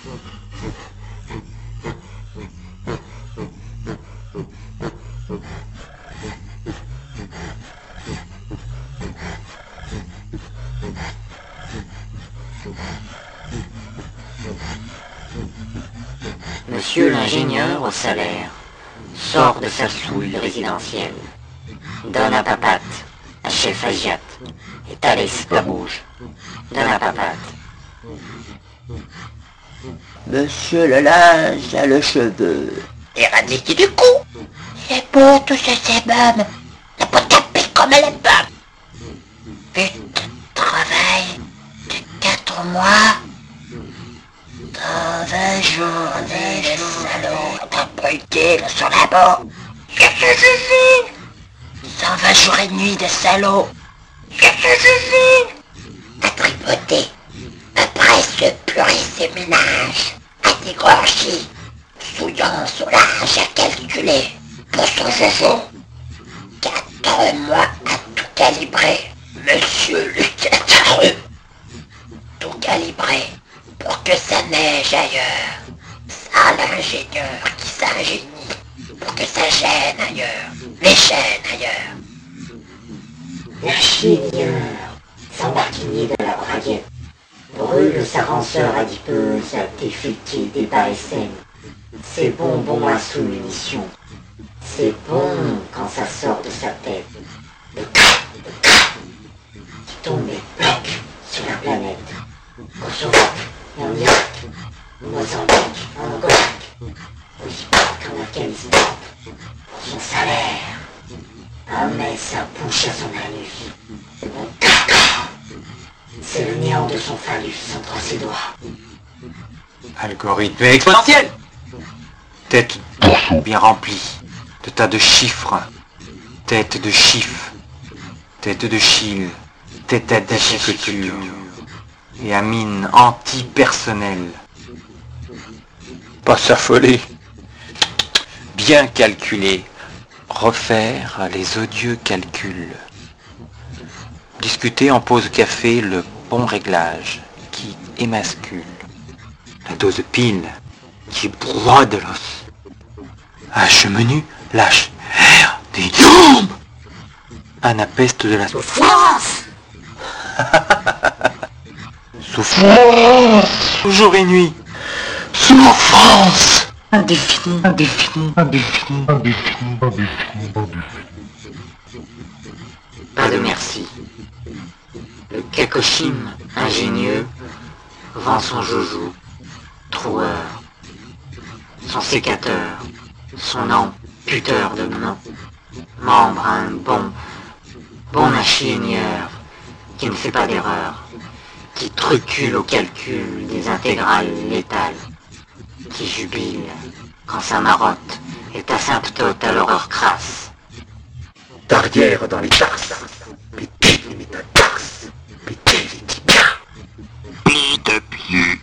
Monsieur l'ingénieur au salaire sort de sa souille résidentielle, donne à papate, à chef Agiat et Thalès Babouge, donne à papate. Monsieur le linge a le cheveu éradiqué du cou. C'est beau toucher ses bums, la peau tapée comme les bums. Vite, travail de 4 mois. Dans 20 jours, les salauds t'ont brûlé le sur la peau. Qu'est-ce que je fais? 120 jours et nuits de salauds. Qu'est-ce que je fais? À tripoter, à presque purer ses ménages, à dégorger, souillant son linge à calculer pour son jojo. 4 mois à tout calibrer, monsieur le 4. Tout calibrer pour que ça neige ailleurs. Ça l'ingénieur qui s'ingénie pour que ça gêne ailleurs. Les gêne ailleurs. L'ingénieur s'embarquigné de la braguette brûle sa ranceur adipeuse à déféquer des bas SM. C'est bonbon à sous-munition. C'est bon quand ça sort de sa tête. Le crac qui tombe et bloque sur la planète. Kosovo, en Irak, Mozambique, en Angola, au Yémen, en Afghanistan, pour son salaire. Met sa bouche à son anus. Mon caca, c'est le néant de son phallus entre ses doigts. Algorithme exponentiel. Tête bien remplie de tas de chiffres. Tête de chiffres. Tête de chile. Tête d'agriculture. Et à mine anti-personnelle. Pas s'affoler. Bien calculer. Refaire les odieux calculs. Discuter en pause café le bon réglage qui émascule. La dose pile qui brode l'os. H menu lâche R des tombes. Anapeste de la souffrance. Souffrance. Jour et nuit. Souffrance. Indéfini, indéfini, indéfini, indéfini, indéfini, indéfini. Pas de merci. Le Kakoshim, ingénieux, vend son joujou, troueur, son sécateur, son amputeur de main, membre à un bon ingénieur qui ne fait pas d'erreur, qui trucule au calcul des intégrales létales, qui jubile quand sa marotte est asymptote à l'horreur crasse. Derrière dans les tarses, péter les métatarses, péter les tibias. Plis de pied.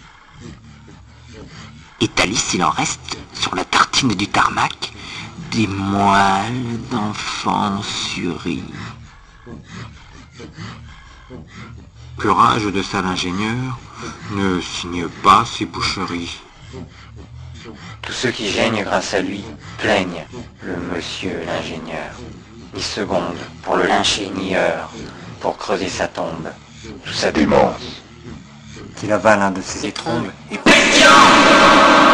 Et Thalys, il en reste sur la tartine du tarmac des moelles d'enfant suri. Curage de sale ingénieur ne signe pas ses boucheries. Tous ceux qui gênent grâce à lui plaignent le monsieur l'ingénieur. Ni seconde pour le lyncher, ni heure pour creuser sa tombe. Sous sa démence, qu'il avale un de ses étrombes et pétillant.